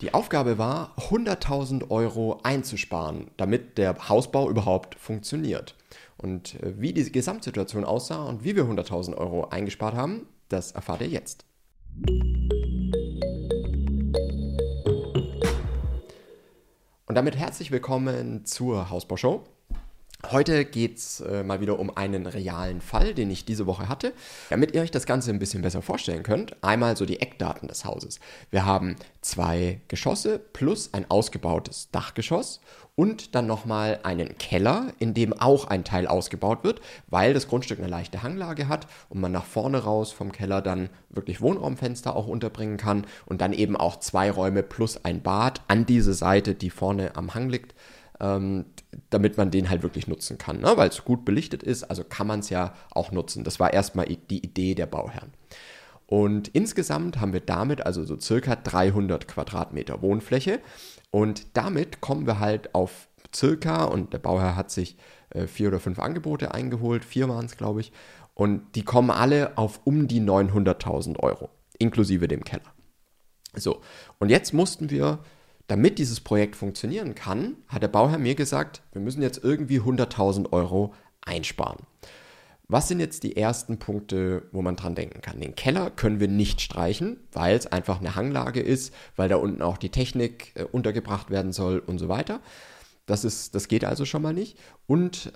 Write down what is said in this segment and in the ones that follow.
Die Aufgabe war, 100.000 Euro einzusparen, damit der Hausbau überhaupt funktioniert. Und wie die Gesamtsituation aussah und wie wir 100.000 Euro eingespart haben, das erfahrt ihr jetzt. Und damit herzlich willkommen zur Hausbaushow. Heute geht es mal wieder um einen realen Fall, den ich diese Woche hatte, damit ihr euch das Ganze ein bisschen besser vorstellen könnt. Einmal so die Eckdaten des Hauses. Wir haben 2 Geschosse plus ein ausgebautes Dachgeschoss und dann nochmal einen Keller, in dem auch ein Teil ausgebaut wird, weil das Grundstück eine leichte Hanglage hat und man nach vorne raus vom Keller dann wirklich Wohnraumfenster auch unterbringen kann und dann eben auch 2 Räume plus ein Bad an diese Seite, die vorne am Hang liegt, damit man den halt wirklich nutzen kann, ne? Weil es gut belichtet ist, also kann man es ja auch nutzen. Das war erstmal die Idee der Bauherren. Und insgesamt haben wir damit also so circa 300 Quadratmeter Wohnfläche und damit kommen wir halt auf circa, und der Bauherr hat sich 4 oder 5 Angebote eingeholt, 4 waren es glaube ich, und die kommen alle auf um die 900.000 Euro, inklusive dem Keller. So, und jetzt mussten wir, damit dieses Projekt funktionieren kann, hat der Bauherr mir gesagt, wir müssen jetzt irgendwie 100.000 Euro einsparen. Was sind jetzt die ersten Punkte, wo man dran denken kann? Den Keller können wir nicht streichen, weil es einfach eine Hanglage ist, weil da unten auch die Technik untergebracht werden soll und so weiter. Das geht also schon mal nicht. Und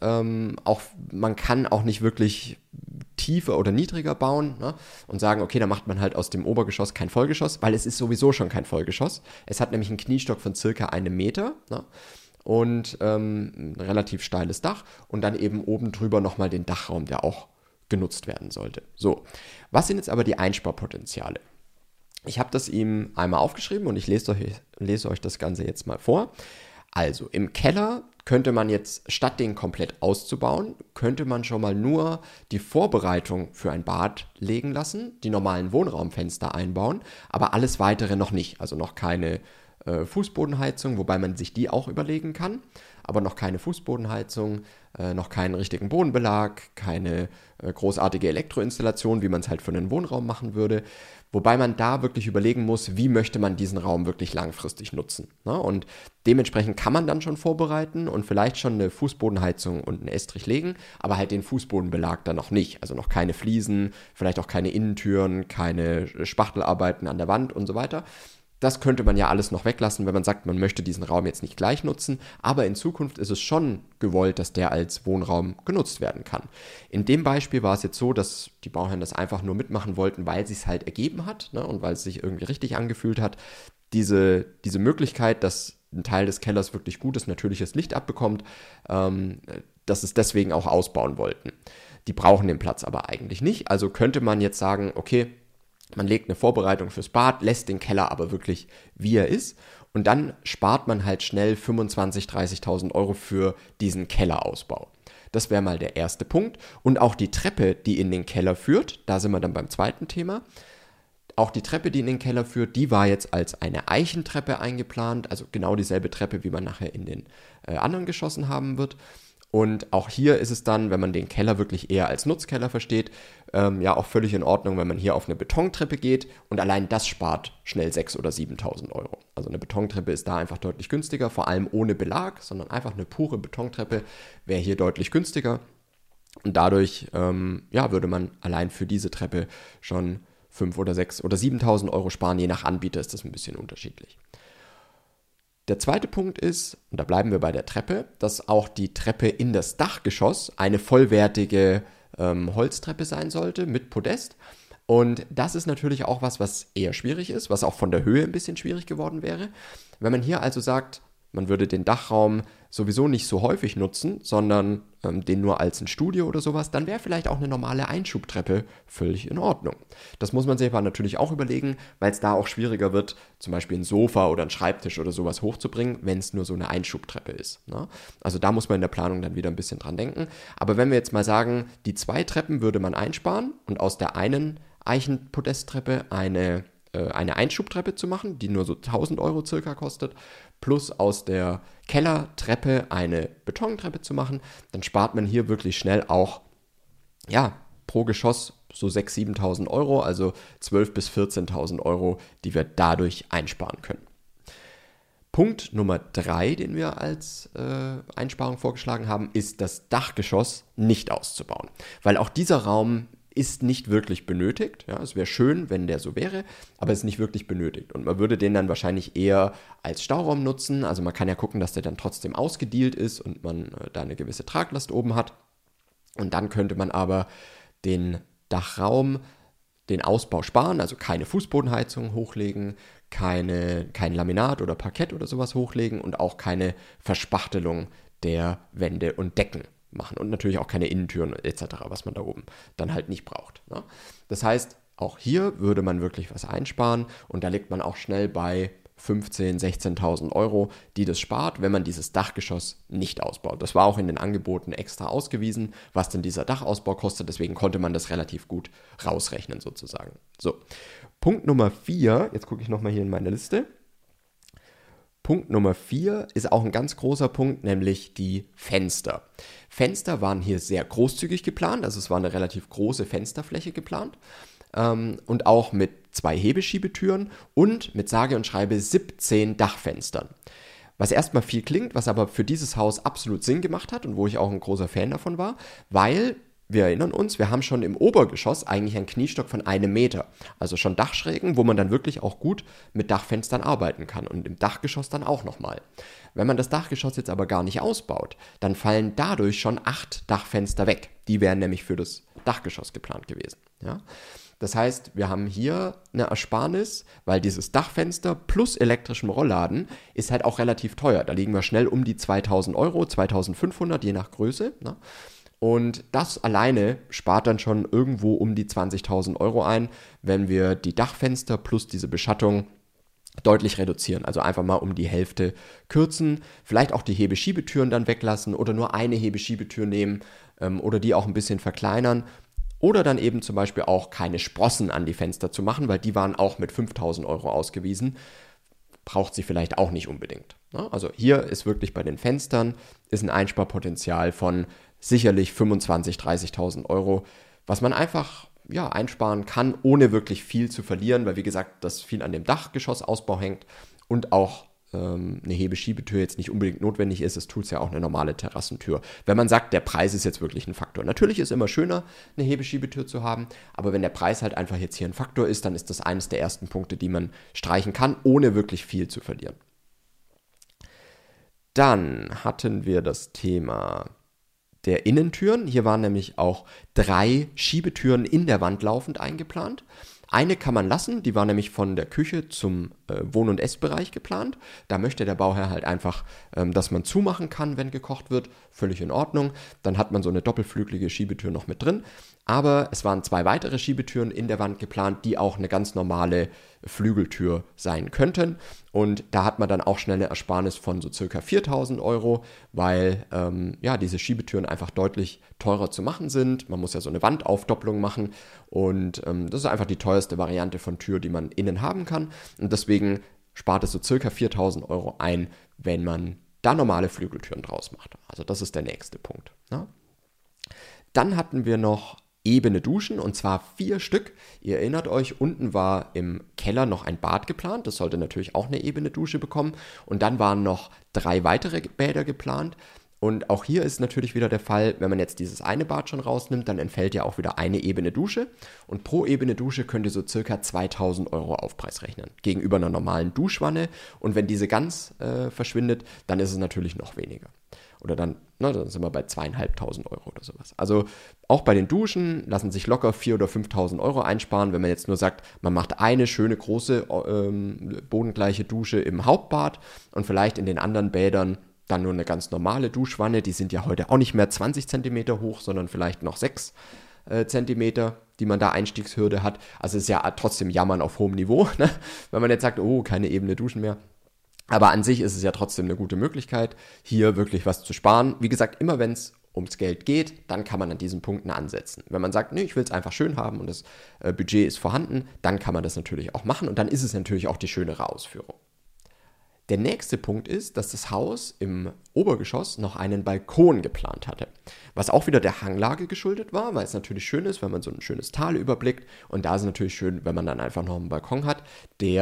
man kann auch nicht wirklich tiefer oder niedriger bauen, ne? Und sagen, okay, dann macht man halt aus dem Obergeschoss kein Vollgeschoss, weil es ist sowieso schon kein Vollgeschoss. Es hat nämlich einen Kniestock von circa 1 Meter, ne? Und ein relativ steiles Dach und dann eben oben drüber nochmal den Dachraum, der auch genutzt werden sollte. So, was sind jetzt aber die Einsparpotenziale? Ich habe das ihm einmal aufgeschrieben und ich lese euch das Ganze jetzt mal vor. Also im Keller könnte man jetzt, statt den komplett auszubauen, könnte man schon mal nur die Vorbereitung für ein Bad legen lassen, die normalen Wohnraumfenster einbauen, aber alles weitere noch nicht. Also noch keine Fußbodenheizung, wobei man sich die auch überlegen kann, aber noch keine Fußbodenheizung, noch keinen richtigen Bodenbelag, keine großartige Elektroinstallation, wie man es halt für einen Wohnraum machen würde. Wobei man da wirklich überlegen muss, wie möchte man diesen Raum wirklich langfristig nutzen. Ne? Und dementsprechend kann man dann schon vorbereiten und vielleicht schon eine Fußbodenheizung und einen Estrich legen, aber halt den Fußbodenbelag dann noch nicht. Also noch keine Fliesen, vielleicht auch keine Innentüren, keine Spachtelarbeiten an der Wand und so weiter. Das könnte man ja alles noch weglassen, wenn man sagt, man möchte diesen Raum jetzt nicht gleich nutzen, aber in Zukunft ist es schon gewollt, dass der als Wohnraum genutzt werden kann. In dem Beispiel war es jetzt so, dass die Bauherren das einfach nur mitmachen wollten, weil es sich halt ergeben hat, ne, und weil es sich irgendwie richtig angefühlt hat. Diese Möglichkeit, dass ein Teil des Kellers wirklich gutes, natürliches Licht abbekommt, dass es deswegen auch ausbauen wollten. Die brauchen den Platz aber eigentlich nicht, also könnte man jetzt sagen, okay, man legt eine Vorbereitung fürs Bad, lässt den Keller aber wirklich, wie er ist. Und dann spart man halt schnell 25.000, 30.000 Euro für diesen Kellerausbau. Das wäre mal der erste Punkt. Und auch die Treppe, die in den Keller führt, da sind wir dann beim zweiten Thema. Auch die Treppe, die in den Keller führt, die war jetzt als eine Eichentreppe eingeplant. Also genau dieselbe Treppe, wie man nachher in den anderen Geschossen haben wird. Und auch hier ist es dann, wenn man den Keller wirklich eher als Nutzkeller versteht, ja auch völlig in Ordnung, wenn man hier auf eine Betontreppe geht und allein das spart schnell 6.000 oder 7.000 Euro. Also eine Betontreppe ist da einfach deutlich günstiger, vor allem ohne Belag, sondern einfach eine pure Betontreppe wäre hier deutlich günstiger. Und dadurch würde man allein für diese Treppe schon 5.000 oder 6.000 oder 7.000 Euro sparen, je nach Anbieter ist das ein bisschen unterschiedlich. Der zweite Punkt ist, und da bleiben wir bei der Treppe, dass auch die Treppe in das Dachgeschoss eine vollwertige Holztreppe sein sollte mit Podest. Und das ist natürlich auch was eher schwierig ist, was auch von der Höhe ein bisschen schwierig geworden wäre. Wenn man hier also sagt, man würde den Dachraum sowieso nicht so häufig nutzen, sondern den nur als ein Studio oder sowas, dann wäre vielleicht auch eine normale Einschubtreppe völlig in Ordnung. Das muss man sich aber natürlich auch überlegen, weil es da auch schwieriger wird, zum Beispiel ein Sofa oder ein Schreibtisch oder sowas hochzubringen, wenn es nur so eine Einschubtreppe ist. Ne? Also da muss man in der Planung dann wieder ein bisschen dran denken. Aber wenn wir jetzt mal sagen, die 2 Treppen würde man einsparen und aus der einen Eichenpodesttreppe eine Einschubtreppe zu machen, die nur so 1.000 Euro circa kostet, plus aus der Kellertreppe eine Betontreppe zu machen, dann spart man hier wirklich schnell auch, pro Geschoss so 6.000, 7.000 Euro, also 12.000 bis 14.000 Euro, die wir dadurch einsparen können. Punkt Nummer 3, den wir als Einsparung vorgeschlagen haben, ist das Dachgeschoss nicht auszubauen. Weil auch dieser Raum ist nicht wirklich benötigt. Ja, es wäre schön, wenn der so wäre, aber es ist nicht wirklich benötigt. Und man würde den dann wahrscheinlich eher als Stauraum nutzen. Also man kann ja gucken, dass der dann trotzdem ausgedielt ist und man da eine gewisse Traglast oben hat. Und dann könnte man aber den Dachraum, den Ausbau sparen, also keine Fußbodenheizung hochlegen, kein Laminat oder Parkett oder sowas hochlegen und auch keine Verspachtelung der Wände und Decken machen und natürlich auch keine Innentüren etc., was man da oben dann halt nicht braucht. Ne? Das heißt, auch hier würde man wirklich was einsparen und da liegt man auch schnell bei 15.000, 16.000 Euro, die das spart, wenn man dieses Dachgeschoss nicht ausbaut. Das war auch in den Angeboten extra ausgewiesen, was denn dieser Dachausbau kostet, deswegen konnte man das relativ gut rausrechnen sozusagen. So, Punkt Nummer 4, jetzt gucke ich nochmal hier in meine Liste. Punkt Nummer 4 ist auch ein ganz großer Punkt, nämlich die Fenster. Fenster waren hier sehr großzügig geplant, also es war eine relativ große Fensterfläche geplant und auch mit 2 Hebeschiebetüren und mit sage und schreibe 17 Dachfenstern. Was erstmal viel klingt, was aber für dieses Haus absolut Sinn gemacht hat und wo ich auch ein großer Fan davon war, weil wir erinnern uns, wir haben schon im Obergeschoss eigentlich einen Kniestock von 1 Meter. Also schon Dachschrägen, wo man dann wirklich auch gut mit Dachfenstern arbeiten kann. Und im Dachgeschoss dann auch nochmal. Wenn man das Dachgeschoss jetzt aber gar nicht ausbaut, dann fallen dadurch schon 8 Dachfenster weg. Die wären nämlich für das Dachgeschoss geplant gewesen. Ja? Das heißt, wir haben hier eine Ersparnis, weil dieses Dachfenster plus elektrischem Rollladen ist halt auch relativ teuer. Da liegen wir schnell um die 2.000 Euro, 2.500, je nach Größe. Ne? Und das alleine spart dann schon irgendwo um die 20.000 Euro ein, wenn wir die Dachfenster plus diese Beschattung deutlich reduzieren. Also einfach mal um die Hälfte kürzen, vielleicht auch die Hebeschiebetüren dann weglassen oder nur eine Hebeschiebetür nehmen oder die auch ein bisschen verkleinern. Oder dann eben zum Beispiel auch keine Sprossen an die Fenster zu machen, weil die waren auch mit 5.000 Euro ausgewiesen. Braucht sie vielleicht auch nicht unbedingt. Also hier ist wirklich bei den Fenstern ist ein Einsparpotenzial von sicherlich 25.000, 30.000 Euro, was man einfach einsparen kann, ohne wirklich viel zu verlieren, weil wie gesagt, das viel an dem Dachgeschossausbau hängt und auch eine Hebeschiebetür jetzt nicht unbedingt notwendig ist. Es tut es ja auch eine normale Terrassentür. Wenn man sagt, der Preis ist jetzt wirklich ein Faktor. Natürlich ist es immer schöner, eine Hebeschiebetür zu haben, aber wenn der Preis halt einfach jetzt hier ein Faktor ist, dann ist das eines der ersten Punkte, die man streichen kann, ohne wirklich viel zu verlieren. Dann hatten wir das Thema der Innentüren. Hier waren nämlich auch 3 Schiebetüren in der Wand laufend eingeplant. Eine kann man lassen, die war nämlich von der Küche zum Wohn- und Essbereich geplant. Da möchte der Bauherr halt einfach, dass man zumachen kann, wenn gekocht wird. Völlig in Ordnung. Dann hat man so eine doppelflügelige Schiebetür noch mit drin. Aber es waren 2 weitere Schiebetüren in der Wand geplant, die auch eine ganz normale Flügeltür sein könnten. Und da hat man dann auch schnell eine Ersparnis von so circa 4.000 Euro, weil diese Schiebetüren einfach deutlich teurer zu machen sind. Man muss ja so eine Wandaufdopplung machen und das ist einfach die teuerste Variante von Tür, die man innen haben kann. Und deswegen spart es so circa 4.000 Euro ein, wenn man da normale Flügeltüren draus macht. Also das ist der nächste Punkt. Ne? Dann hatten wir noch ebene Duschen und zwar 4 Stück. Ihr erinnert euch, unten war im Keller noch ein Bad geplant. Das sollte natürlich auch eine ebene Dusche bekommen. Und dann waren noch 3 weitere Bäder geplant. Und auch hier ist natürlich wieder der Fall, wenn man jetzt dieses eine Bad schon rausnimmt, dann entfällt ja auch wieder eine ebene Dusche. Und pro ebene Dusche könnt ihr so circa 2.000 Euro Aufpreis rechnen. Gegenüber einer normalen Duschwanne. Und wenn diese ganz verschwindet, dann ist es natürlich noch weniger. Oder dann sind wir bei 2.500 Euro oder sowas. Also auch bei den Duschen lassen sich locker 4.000 oder 5.000 Euro einsparen, wenn man jetzt nur sagt, man macht eine schöne große bodengleiche Dusche im Hauptbad und vielleicht in den anderen Bädern dann nur eine ganz normale Duschwanne. Die sind ja heute auch nicht mehr 20 cm hoch, sondern vielleicht noch 6 cm, die man da Einstiegshürde hat. Also es ist ja trotzdem Jammern auf hohem Niveau, ne? Wenn man jetzt sagt, oh, keine ebene Duschen mehr. Aber an sich ist es ja trotzdem eine gute Möglichkeit, hier wirklich was zu sparen. Wie gesagt, immer wenn es ums Geld geht, dann kann man an diesen Punkten ansetzen. Wenn man sagt, nee, ich will es einfach schön haben und das Budget ist vorhanden, dann kann man das natürlich auch machen und dann ist es natürlich auch die schönere Ausführung. Der nächste Punkt ist, dass das Haus im Obergeschoss noch einen Balkon geplant hatte, was auch wieder der Hanglage geschuldet war, weil es natürlich schön ist, wenn man so ein schönes Tal überblickt und da ist es natürlich schön, wenn man dann einfach noch einen Balkon hat, der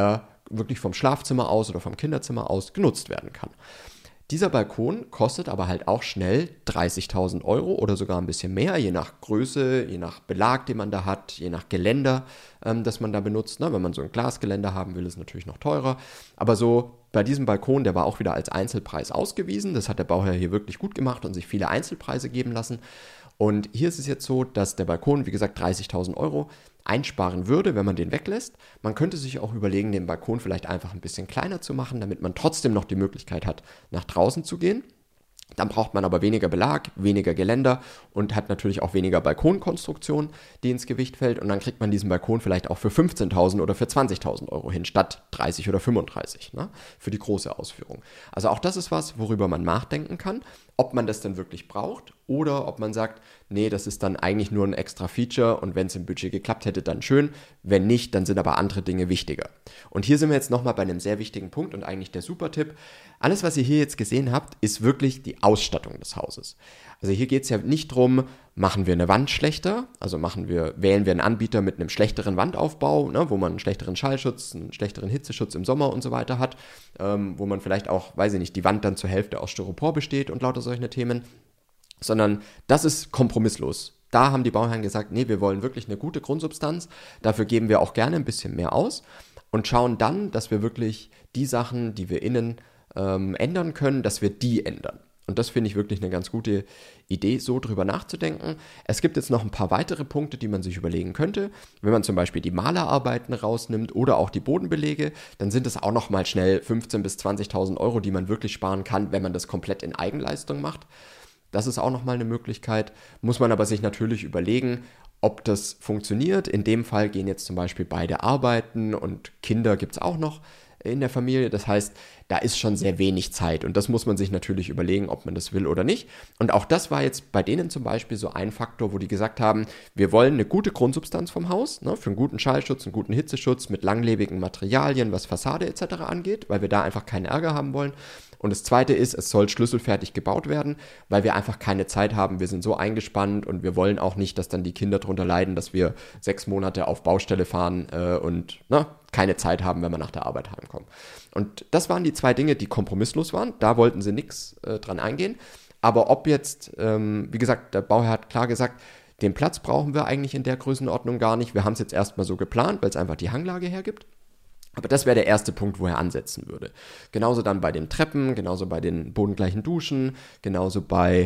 wirklich vom Schlafzimmer aus oder vom Kinderzimmer aus genutzt werden kann. Dieser Balkon kostet aber halt auch schnell 30.000 Euro oder sogar ein bisschen mehr, je nach Größe, je nach Belag, den man da hat, je nach Geländer, das man da benutzt. Ne? Wenn man so ein Glasgeländer haben will, ist es natürlich noch teurer. Aber so bei diesem Balkon, der war auch wieder als Einzelpreis ausgewiesen. Das hat der Bauherr hier wirklich gut gemacht und sich viele Einzelpreise geben lassen. Und hier ist es jetzt so, dass der Balkon, wie gesagt, 30.000 Euro einsparen würde, wenn man den weglässt. Man könnte sich auch überlegen, den Balkon vielleicht einfach ein bisschen kleiner zu machen, damit man trotzdem noch die Möglichkeit hat, nach draußen zu gehen. Dann braucht man aber weniger Belag, weniger Geländer und hat natürlich auch weniger Balkonkonstruktion, die ins Gewicht fällt. Und dann kriegt man diesen Balkon vielleicht auch für 15.000 oder für 20.000 Euro hin, statt 30 oder 35, ne, für die große Ausführung. Also auch das ist was, worüber man nachdenken kann, ob man das denn wirklich braucht oder ob man sagt, nee, das ist dann eigentlich nur ein extra Feature und wenn es im Budget geklappt hätte, dann schön. Wenn nicht, dann sind aber andere Dinge wichtiger. Und hier sind wir jetzt nochmal bei einem sehr wichtigen Punkt und eigentlich der Super-Tipp. Alles, was ihr hier jetzt gesehen habt, ist wirklich die Ausstattung des Hauses. Also hier geht es ja nicht darum, machen wir eine Wand schlechter, also wählen wir einen Anbieter mit einem schlechteren Wandaufbau, ne, wo man einen schlechteren Schallschutz, einen schlechteren Hitzeschutz im Sommer und so weiter hat, wo man vielleicht auch, weiß ich nicht, die Wand dann zur Hälfte aus Styropor besteht und lauter solche Themen, sondern das ist kompromisslos. Da haben die Bauherren gesagt, nee, wir wollen wirklich eine gute Grundsubstanz, dafür geben wir auch gerne ein bisschen mehr aus und schauen dann, dass wir wirklich die Sachen, die wir innen ändern können, dass wir die ändern. Und das finde ich wirklich eine ganz gute Idee, so drüber nachzudenken. Es gibt jetzt noch ein paar weitere Punkte, die man sich überlegen könnte. Wenn man zum Beispiel die Malerarbeiten rausnimmt oder auch die Bodenbelege, dann sind es auch noch mal schnell 15.000 bis 20.000 Euro, die man wirklich sparen kann, wenn man das komplett in Eigenleistung macht. Das ist auch noch mal eine Möglichkeit. Muss man aber sich natürlich überlegen, ob das funktioniert. In dem Fall gehen jetzt zum Beispiel beide arbeiten und Kinder gibt es auch noch in der Familie. Das heißt, da ist schon sehr wenig Zeit und das muss man sich natürlich überlegen, ob man das will oder nicht. Und auch das war jetzt bei denen zum Beispiel so ein Faktor, wo die gesagt haben, wir wollen eine gute Grundsubstanz vom Haus, ne, für einen guten Schallschutz, einen guten Hitzeschutz mit langlebigen Materialien, was Fassade etc. angeht, weil wir da einfach keinen Ärger haben wollen. Und das Zweite ist, es soll schlüsselfertig gebaut werden, weil wir einfach keine Zeit haben. Wir sind so eingespannt und wir wollen auch nicht, dass dann die Kinder darunter leiden, dass wir 6 Monate auf Baustelle fahren und keine Zeit haben, wenn wir nach der Arbeit heimkommen. Und das waren die 2 Dinge, die kompromisslos waren. Da wollten sie nichts dran eingehen. Aber ob jetzt, wie gesagt, der Bauherr hat klar gesagt, den Platz brauchen wir eigentlich in der Größenordnung gar nicht. Wir haben es jetzt erstmal so geplant, weil es einfach die Hanglage hergibt. Aber das wäre der erste Punkt, wo er ansetzen würde. Genauso dann bei den Treppen, genauso bei den bodengleichen Duschen, genauso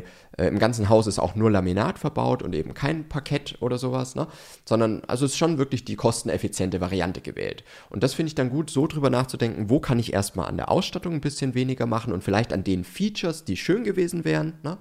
im ganzen Haus ist auch nur Laminat verbaut und eben kein Parkett oder sowas, ne? Sondern, also ist schon wirklich die kosteneffiziente Variante gewählt. Und das finde ich dann gut, so drüber nachzudenken, wo kann ich erstmal an der Ausstattung ein bisschen weniger machen und vielleicht an den Features, die schön gewesen wären, ne?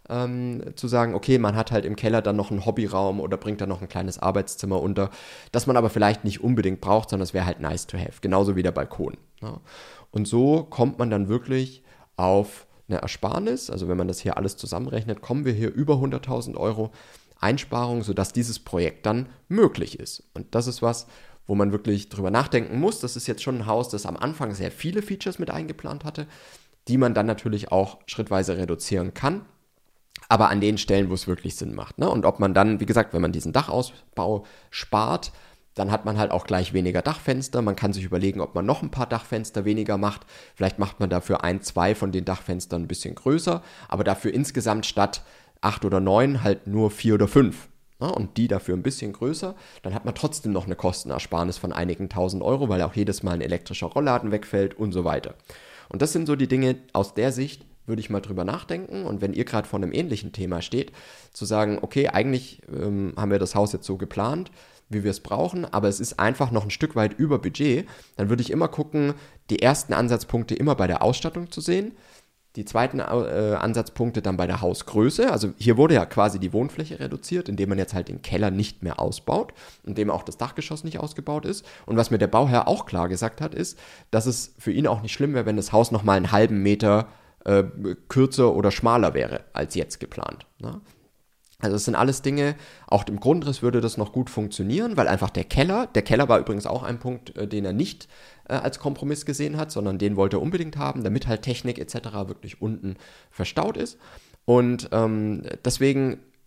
Zu sagen, okay, man hat halt im Keller dann noch einen Hobbyraum oder bringt dann noch ein kleines Arbeitszimmer unter, das man aber vielleicht nicht unbedingt braucht, sondern es wäre halt nice to have, genauso wie der Balkon. Ja. Und so kommt man dann wirklich auf eine Ersparnis, also wenn man das hier alles zusammenrechnet, kommen wir hier über 100.000 Euro Einsparung, sodass dieses Projekt dann möglich ist. Und das ist was, wo man wirklich drüber nachdenken muss. Das ist jetzt schon ein Haus, das am Anfang sehr viele Features mit eingeplant hatte, die man dann natürlich auch schrittweise reduzieren kann. Aber an den Stellen, wo es wirklich Sinn macht. Ne? Und ob man dann, wie gesagt, wenn man diesen Dachausbau spart, dann hat man halt auch gleich weniger Dachfenster. Man kann sich überlegen, ob man noch ein paar Dachfenster weniger macht. Vielleicht macht man dafür 1, 2 von den Dachfenstern ein bisschen größer, aber dafür insgesamt statt 8 oder 9 halt nur 4 oder 5. Ne? Und die dafür ein bisschen größer. Dann hat man trotzdem noch eine Kostenersparnis von einigen tausend Euro, weil auch jedes Mal ein elektrischer Rollladen wegfällt und so weiter. Und das sind so die Dinge aus der Sicht, würde ich mal drüber nachdenken und wenn ihr gerade vor einem ähnlichen Thema steht, zu sagen, okay, eigentlich haben wir das Haus jetzt so geplant, wie wir es brauchen, aber es ist einfach noch ein Stück weit über Budget, dann würde ich immer gucken, die ersten Ansatzpunkte immer bei der Ausstattung zu sehen, die zweiten Ansatzpunkte dann bei der Hausgröße, also hier wurde ja quasi die Wohnfläche reduziert, indem man jetzt halt den Keller nicht mehr ausbaut, indem auch das Dachgeschoss nicht ausgebaut ist und was mir der Bauherr auch klar gesagt hat, ist, dass es für ihn auch nicht schlimm wäre, wenn das Haus nochmal einen halben Meter kürzer oder schmaler wäre als jetzt geplant. Ne? Also es sind alles Dinge, auch im Grundriss würde das noch gut funktionieren, weil einfach der Keller war übrigens auch ein Punkt, den er nicht als Kompromiss gesehen hat, sondern den wollte er unbedingt haben, damit halt Technik etc. wirklich unten verstaut ist. Und deswegen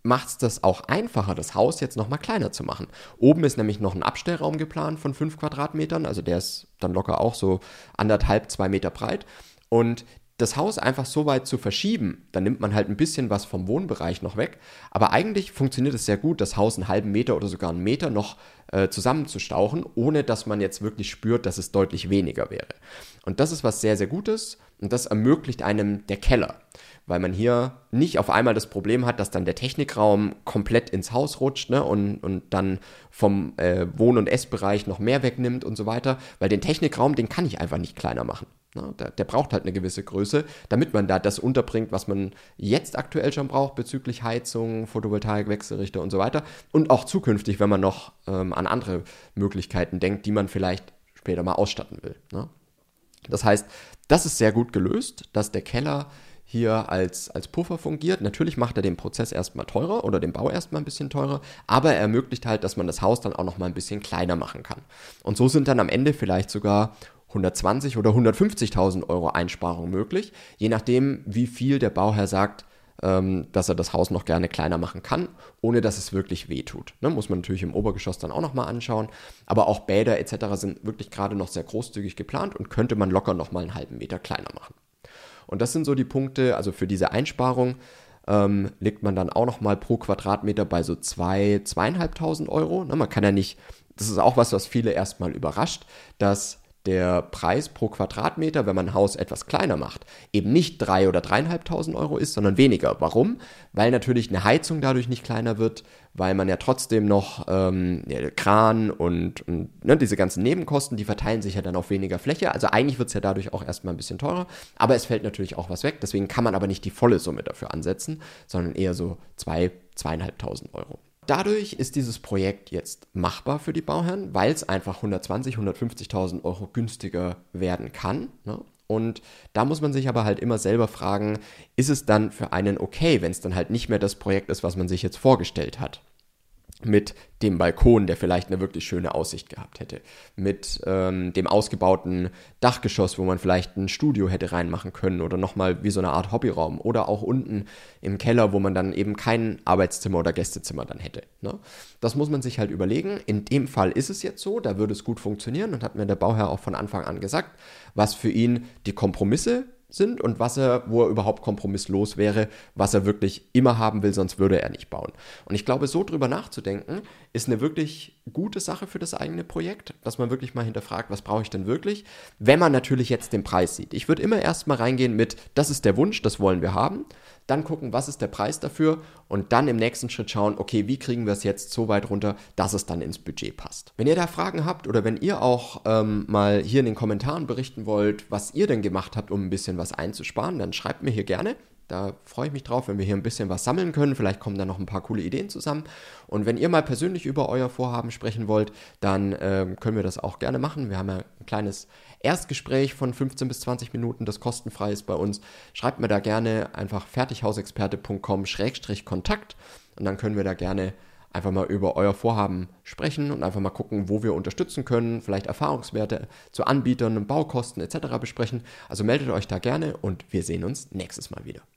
macht es das auch einfacher, das Haus jetzt nochmal kleiner zu machen. Oben ist nämlich noch ein Abstellraum geplant von 5 Quadratmetern, also der ist dann locker auch so 1,5, 2 Meter breit. Und das Haus einfach so weit zu verschieben, dann nimmt man halt ein bisschen was vom Wohnbereich noch weg. Aber eigentlich funktioniert es sehr gut, das Haus einen halben Meter oder sogar einen Meter noch zusammenzustauchen, ohne dass man jetzt wirklich spürt, dass es deutlich weniger wäre. Und das ist was sehr, sehr Gutes und das ermöglicht einem der Keller, weil man hier nicht auf einmal das Problem hat, dass dann der Technikraum komplett ins Haus rutscht, ne, und dann vom Wohn- und Essbereich noch mehr wegnimmt und so weiter, weil den Technikraum, den kann ich einfach nicht kleiner machen. Ne, der braucht halt eine gewisse Größe, damit man da das unterbringt, was man jetzt aktuell schon braucht bezüglich Heizung, Photovoltaik, Wechselrichter und so weiter und auch zukünftig, wenn man noch an andere Möglichkeiten denkt, die man vielleicht später mal ausstatten will. Ne? Das heißt, das ist sehr gut gelöst, dass der Keller hier als Puffer fungiert. Natürlich macht er den Prozess erstmal teurer oder den Bau erstmal ein bisschen teurer, aber er ermöglicht halt, dass man das Haus dann auch nochmal ein bisschen kleiner machen kann. Und so sind dann am Ende vielleicht sogar 120.000 oder 150.000 Euro Einsparung möglich, je nachdem, wie viel der Bauherr sagt, dass er das Haus noch gerne kleiner machen kann, ohne dass es wirklich wehtut. Ne, muss man natürlich im Obergeschoss dann auch nochmal anschauen, aber auch Bäder etc. sind wirklich gerade noch sehr großzügig geplant und könnte man locker nochmal einen halben Meter kleiner machen. Und das sind so die Punkte, also für diese Einsparung liegt man dann auch nochmal pro Quadratmeter bei so 2.000 Euro. Ne, man kann ja nicht, das ist auch was viele erstmal überrascht, dass der Preis pro Quadratmeter, wenn man ein Haus etwas kleiner macht, eben nicht 3.000 oder 3.500 Euro ist, sondern weniger. Warum? Weil natürlich eine Heizung dadurch nicht kleiner wird, weil man ja trotzdem noch Kran und ne, diese ganzen Nebenkosten, die verteilen sich ja dann auf weniger Fläche. Also eigentlich wird es ja dadurch auch erstmal ein bisschen teurer, aber es fällt natürlich auch was weg. Deswegen kann man aber nicht die volle Summe dafür ansetzen, sondern eher so 2.000, 2.500 Euro. Dadurch ist dieses Projekt jetzt machbar für die Bauherren, weil es einfach 120.000, 150.000 Euro günstiger werden kann. Ne? Und da muss man sich aber halt immer selber fragen, ist es dann für einen okay, wenn es dann halt nicht mehr das Projekt ist, was man sich jetzt vorgestellt hat? Mit dem Balkon, der vielleicht eine wirklich schöne Aussicht gehabt hätte. Mit dem ausgebauten Dachgeschoss, wo man vielleicht ein Studio hätte reinmachen können oder nochmal wie so eine Art Hobbyraum. Oder auch unten im Keller, wo man dann eben kein Arbeitszimmer oder Gästezimmer dann hätte. Ne? Das muss man sich halt überlegen. In dem Fall ist es jetzt so, da würde es gut funktionieren und hat mir der Bauherr auch von Anfang an gesagt, was für ihn die Kompromisse sind und wo er überhaupt kompromisslos wäre, was er wirklich immer haben will, sonst würde er nicht bauen. Und ich glaube, so drüber nachzudenken, ist eine wirklich gute Sache für das eigene Projekt, dass man wirklich mal hinterfragt, was brauche ich denn wirklich, wenn man natürlich jetzt den Preis sieht. Ich würde immer erstmal reingehen mit, das ist der Wunsch, das wollen wir haben, dann gucken, was ist der Preis dafür und dann im nächsten Schritt schauen, okay, wie kriegen wir es jetzt so weit runter, dass es dann ins Budget passt. Wenn ihr da Fragen habt oder wenn ihr auch mal hier in den Kommentaren berichten wollt, was ihr denn gemacht habt, um ein bisschen was einzusparen, dann schreibt mir hier gerne. Da freue ich mich drauf, wenn wir hier ein bisschen was sammeln können. Vielleicht kommen da noch ein paar coole Ideen zusammen. Und wenn ihr mal persönlich über euer Vorhaben sprechen wollt, dann können wir das auch gerne machen. Wir haben ja ein kleines Erstgespräch von 15 bis 20 Minuten, das kostenfrei ist bei uns. Schreibt mir da gerne einfach fertighausexperte.com/Kontakt und dann können wir da gerne einfach mal über euer Vorhaben sprechen und einfach mal gucken, wo wir unterstützen können, vielleicht Erfahrungswerte zu Anbietern, Baukosten etc. besprechen. Also meldet euch da gerne und wir sehen uns nächstes Mal wieder.